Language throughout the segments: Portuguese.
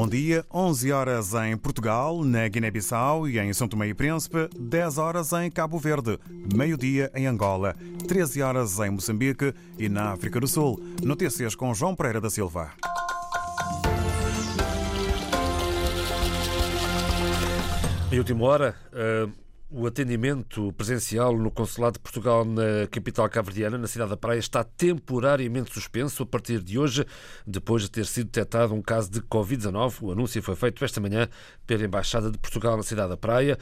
Bom dia, 11 horas em Portugal, na Guiné-Bissau e em São Tomé e Príncipe, 10 horas em Cabo Verde, meio-dia em Angola, 13 horas em Moçambique e na África do Sul. Notícias com João Pereira da Silva. Em última hora, o atendimento presencial no Consulado de Portugal na capital cabo-verdiana, na cidade da Praia, está temporariamente suspenso a partir de hoje, depois de ter sido detectado um caso de Covid-19. O anúncio foi feito esta manhã pela Embaixada de Portugal na cidade da Praia.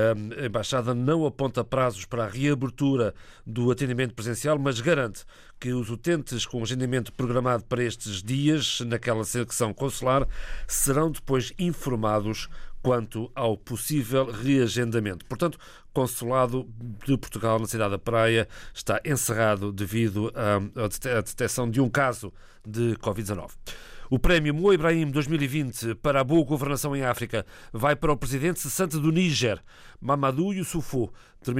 A Embaixada não aponta prazos para a reabertura do atendimento presencial, mas garante que os utentes com agendamento programado para estes dias naquela secção consular serão depois informados quanto ao possível reagendamento. Portanto, o Consulado de Portugal na cidade da Praia está encerrado devido à detecção de um caso de Covid-19. O prémio Mo Ibrahim 2020 para a boa governação em África vai para o presidente cessante do Níger, Mamadou Issoufou.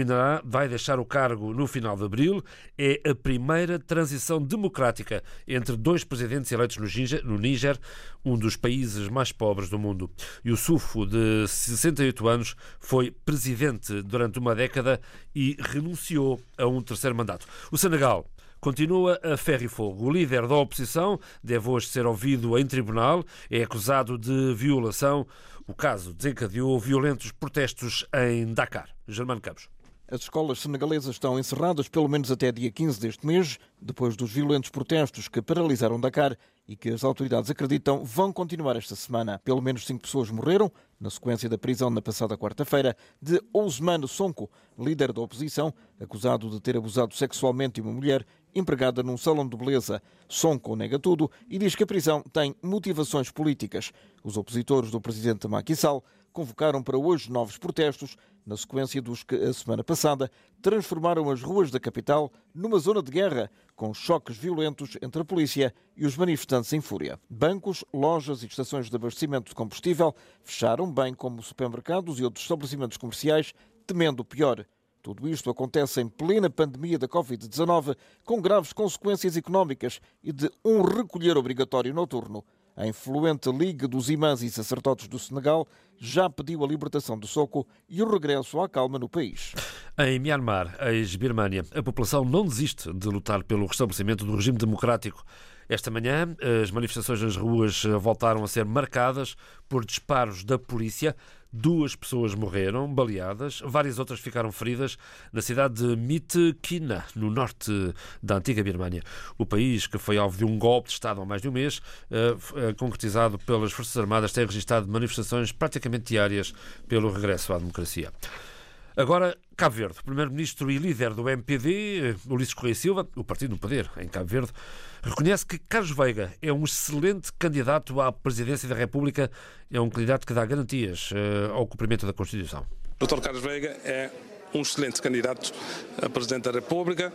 Vai deixar o cargo no final de abril. É a primeira transição democrática entre dois presidentes eleitos no Níger, um dos países mais pobres do mundo. Issoufou, de 68 anos, foi presidente durante uma década e renunciou a um terceiro mandato. O Senegal continua a ferro e fogo. O líder da oposição deve hoje ser ouvido em tribunal. É acusado de violação. O caso desencadeou violentos protestos em Dakar. Germano Campos. As escolas senegalesas estão encerradas pelo menos até dia 15 deste mês, depois dos violentos protestos que paralisaram Dakar e que as autoridades acreditam vão continuar esta semana. Pelo menos 5 pessoas morreram na sequência da prisão na passada quarta-feira de Ousmane Sonko, líder da oposição, acusado de ter abusado sexualmente de uma mulher empregada num salão de beleza. Sonko nega tudo e diz que a prisão tem motivações políticas. Os opositores do presidente Macky Sall convocaram para hoje novos protestos, na sequência dos que a semana passada transformaram as ruas da capital numa zona de guerra, com choques violentos entre a polícia e os manifestantes em fúria. Bancos, lojas e estações de abastecimento de combustível fecharam, bem como supermercados e outros estabelecimentos comerciais, temendo o pior. Tudo isto acontece em plena pandemia da Covid-19, com graves consequências económicas e de um recolher obrigatório noturno. A influente Liga dos Imãs e Sacerdotes do Senegal já pediu a libertação de Sonko e o regresso à calma no país. Em Myanmar, ex-Birmânia, a população não desiste de lutar pelo restabelecimento do regime democrático. Esta manhã, as manifestações nas ruas voltaram a ser marcadas por disparos da polícia. 2 pessoas morreram, baleadas, várias outras ficaram feridas na cidade de Myitkyina, no norte da antiga Birmânia. O país, que foi alvo de um golpe de Estado há mais de um mês, concretizado pelas Forças Armadas, tem registrado manifestações praticamente diárias pelo regresso à democracia. Agora, Cabo Verde. O primeiro-ministro e líder do MPD, Ulisses Correia Silva, o partido no poder em Cabo Verde, reconhece que Carlos Veiga é um excelente candidato à presidência da República, é um candidato que dá garantias ao cumprimento da Constituição. O Dr. Carlos Veiga é um excelente candidato a Presidente da República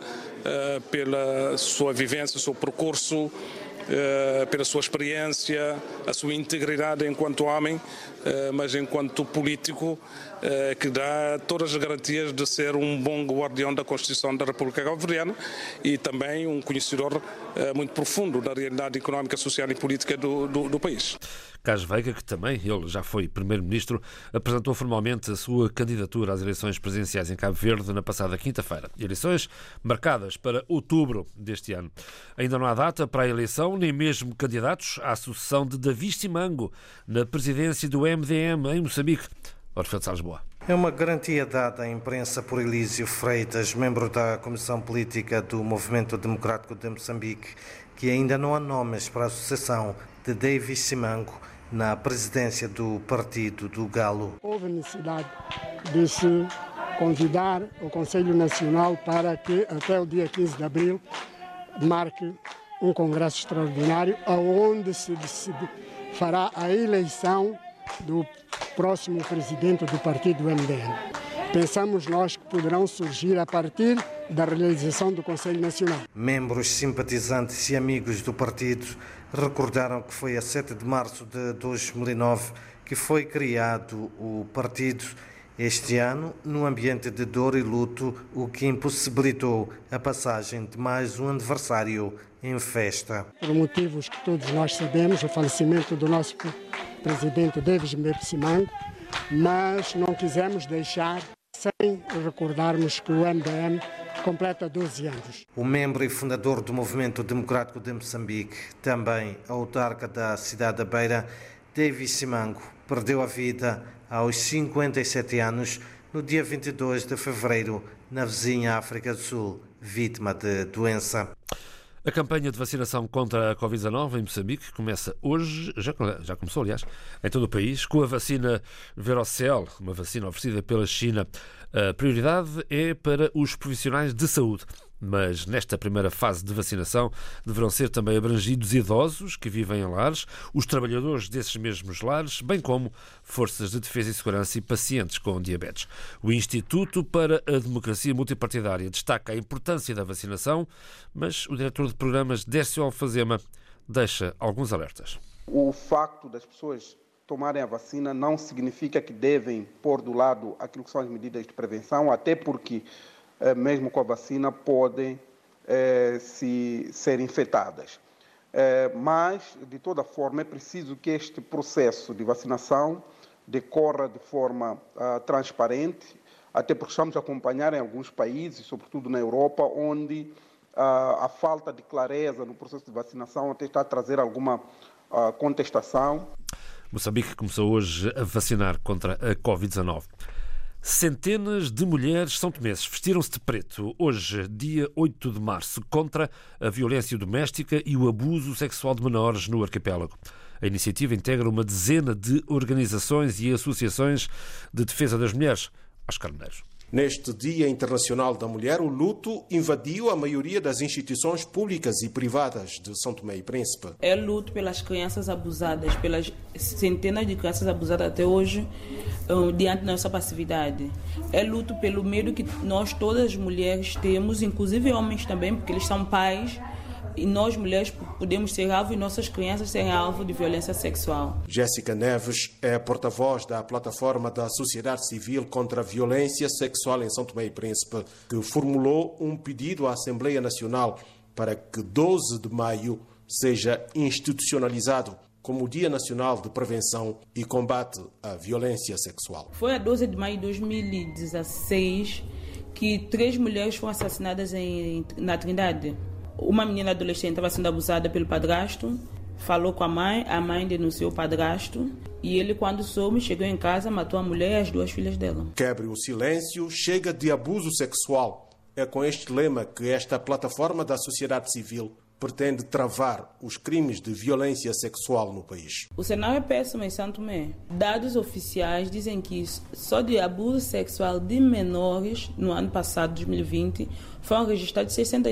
pela sua vivência, o seu percurso, pela sua experiência, a sua integridade enquanto homem, mas enquanto político, que dá todas as garantias de ser um bom guardião da Constituição da República Cabo-Verdiana e também um conhecedor muito profundo da realidade económica, social e política do país. Carlos Veiga, que também ele já foi primeiro-ministro, apresentou formalmente a sua candidatura às eleições presidenciais em Cabo Verde na passada quinta-feira. Eleições marcadas para outubro deste ano. Ainda não há data para a eleição, nem mesmo candidatos à sucessão de Davi Simango na presidência do MDM em Moçambique. Orfeu de Salles Boa. É uma garantia dada à imprensa por Elísio Freitas, membro da Comissão Política do Movimento Democrático de Moçambique, que ainda não há nomes para a sucessão de Davi Simango na presidência do Partido do Galo. Houve necessidade de se convidar o Conselho Nacional para que até o dia 15 de abril marque um congresso extraordinário onde se fará a eleição do próximo presidente do partido MDM. Pensamos nós que poderão surgir a partir da realização do Conselho Nacional. Membros, simpatizantes e amigos do partido recordaram que foi a 7 de março de 2009 que foi criado o partido. Este ano, no ambiente de dor e luto, o que impossibilitou a passagem de mais um aniversário em festa. Por motivos que todos nós sabemos, o falecimento do nosso presidente Davis Mepsimango, mas não quisemos deixar sem recordarmos que o MDM completa 12 anos. O membro e fundador do Movimento Democrático de Moçambique, também autarca da cidade da Beira, Davis Simango, perdeu a vida aos 57 anos no dia 22 de fevereiro, na vizinha África do Sul, vítima de doença. A campanha de vacinação contra a Covid-19 em Moçambique começa hoje, já começou, aliás, em todo o país, com a vacina Verocell, uma vacina oferecida pela China. A prioridade é para os profissionais de saúde, mas nesta primeira fase de vacinação deverão ser também abrangidos idosos que vivem em lares, os trabalhadores desses mesmos lares, bem como forças de defesa e segurança e pacientes com diabetes. O Instituto para a Democracia Multipartidária destaca a importância da vacinação, mas o diretor de programas, Décio Alfazema, deixa alguns alertas. O facto das pessoas tomarem a vacina não significa que devem pôr do lado aquilo que são as medidas de prevenção, até porque, mesmo com a vacina, podem ser infectadas. Mas, de toda forma, é preciso que este processo de vacinação decorra de forma transparente, até porque estamos a acompanhar em alguns países, sobretudo na Europa, onde a falta de clareza no processo de vacinação até está a trazer alguma contestação. Moçambique começou hoje a vacinar contra a Covid-19. Centenas de mulheres são-tomenses vestiram-se de preto hoje, dia 8 de março, contra a violência doméstica e o abuso sexual de menores no arquipélago. A iniciativa integra uma dezena de organizações e associações de defesa das mulheres. Oscar Medeiros. Neste Dia Internacional da Mulher, o luto invadiu a maioria das instituições públicas e privadas de São Tomé e Príncipe. É luto pelas crianças abusadas, pelas centenas de crianças abusadas até hoje, diante da nossa passividade. É luto pelo medo que nós, todas as mulheres, temos, inclusive homens também, porque eles são pais, e nós, mulheres, podemos ser alvo e nossas crianças serem alvo de violência sexual. Jéssica Neves é porta-voz da plataforma da Sociedade Civil contra a Violência Sexual em São Tomé e Príncipe, que formulou um pedido à Assembleia Nacional para que 12 de maio seja institucionalizado como o Dia Nacional de Prevenção e Combate à Violência Sexual. Foi a 12 de maio de 2016 que 3 mulheres foram assassinadas na Trindade. Uma menina adolescente estava sendo abusada pelo padrasto, falou com a mãe denunciou o padrasto e ele, quando soube, chegou em casa, matou a mulher e as 2 filhas dela. Quebre o silêncio, chega de abuso sexual. É com este lema que esta plataforma da sociedade civil pretende travar os crimes de violência sexual no país. O cenário é péssimo em São Tomé. Dados oficiais dizem que só de abuso sexual de menores, no ano passado, 2020, foram registradas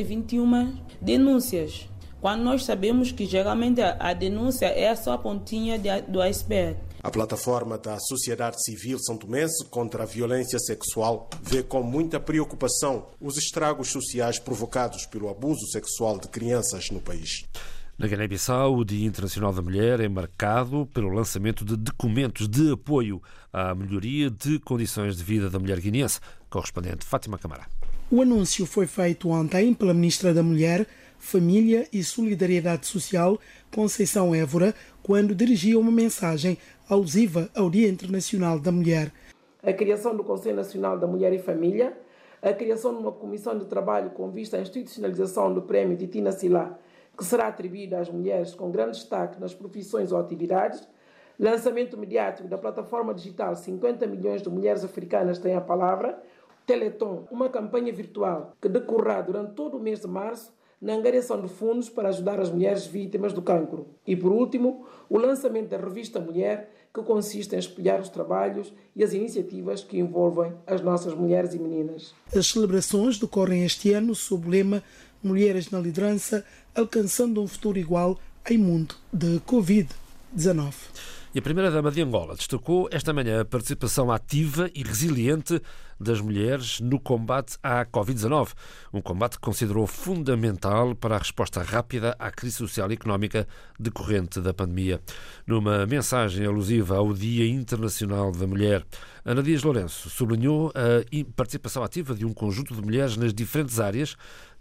621 denúncias. Quando nós sabemos que geralmente a denúncia é só a pontinha do iceberg. A plataforma da sociedade civil santomense contra a violência sexual vê com muita preocupação os estragos sociais provocados pelo abuso sexual de crianças no país. Na Guiné-Bissau, o Dia Internacional da Mulher é marcado pelo lançamento de documentos de apoio à melhoria de condições de vida da mulher guineense. Correspondente Fátima Camara. O anúncio foi feito ontem pela Ministra da Mulher, Família e Solidariedade Social, Conceição Évora, quando dirigia uma mensagem alusiva ao Dia Internacional da Mulher. A criação do Conselho Nacional da Mulher e Família, a criação de uma comissão de trabalho com vista à institucionalização do Prémio Titina Silá, que será atribuído às mulheres com grande destaque nas profissões ou atividades, lançamento mediático da plataforma digital 50 milhões de mulheres africanas têm a palavra, Teleton, uma campanha virtual que decorrerá durante todo o mês de março na angariação de fundos para ajudar as mulheres vítimas do cancro. E, por último, o lançamento da revista Mulher, que consiste em espelhar os trabalhos e as iniciativas que envolvem as nossas mulheres e meninas. As celebrações decorrem este ano sob o lema Mulheres na Liderança, alcançando um futuro igual em mundo de Covid-19. E a Primeira-Dama de Angola destacou esta manhã a participação ativa e resiliente das mulheres no combate à Covid-19, um combate que considerou fundamental para a resposta rápida à crise social e económica decorrente da pandemia. Numa mensagem alusiva ao Dia Internacional da Mulher, Ana Dias Lourenço sublinhou a participação ativa de um conjunto de mulheres nas diferentes áreas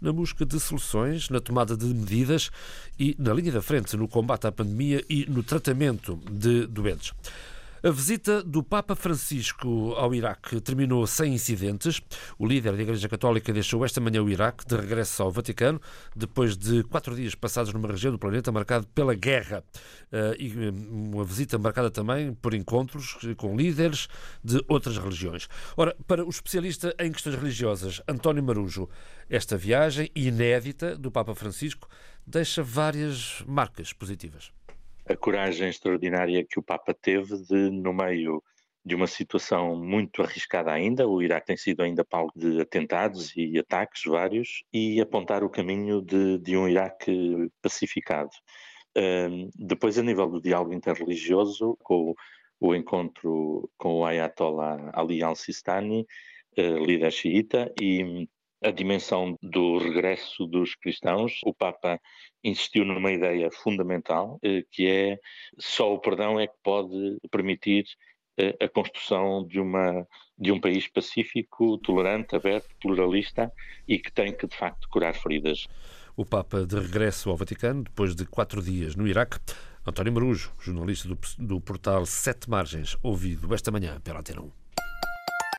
na busca de soluções, na tomada de medidas e na linha da frente no combate à pandemia e no tratamento de doentes. A visita do Papa Francisco ao Iraque terminou sem incidentes. O líder da Igreja Católica deixou esta manhã o Iraque de regresso ao Vaticano, depois de 4 dias passados numa região do planeta marcada pela guerra. E uma visita marcada também por encontros com líderes de outras religiões. Ora, para o especialista em questões religiosas, António Marujo, esta viagem inédita do Papa Francisco deixa várias marcas positivas. A coragem extraordinária que o Papa teve de, no meio de uma situação muito arriscada ainda, o Iraque tem sido ainda palco de atentados e ataques vários, e apontar o caminho de um Iraque pacificado. Depois, a nível do diálogo interreligioso, com o encontro com o Ayatollah Ali al-Sistani, líder xiita, e a dimensão do regresso dos cristãos, o Papa insistiu numa ideia fundamental, que é só o perdão é que pode permitir a construção de um país pacífico, tolerante, aberto, pluralista e que tem que, de facto, curar feridas. O Papa de regresso ao Vaticano, depois de 4 dias no Iraque. António Marujo, jornalista do portal 7 Margens, ouvido esta manhã pela Antena 1.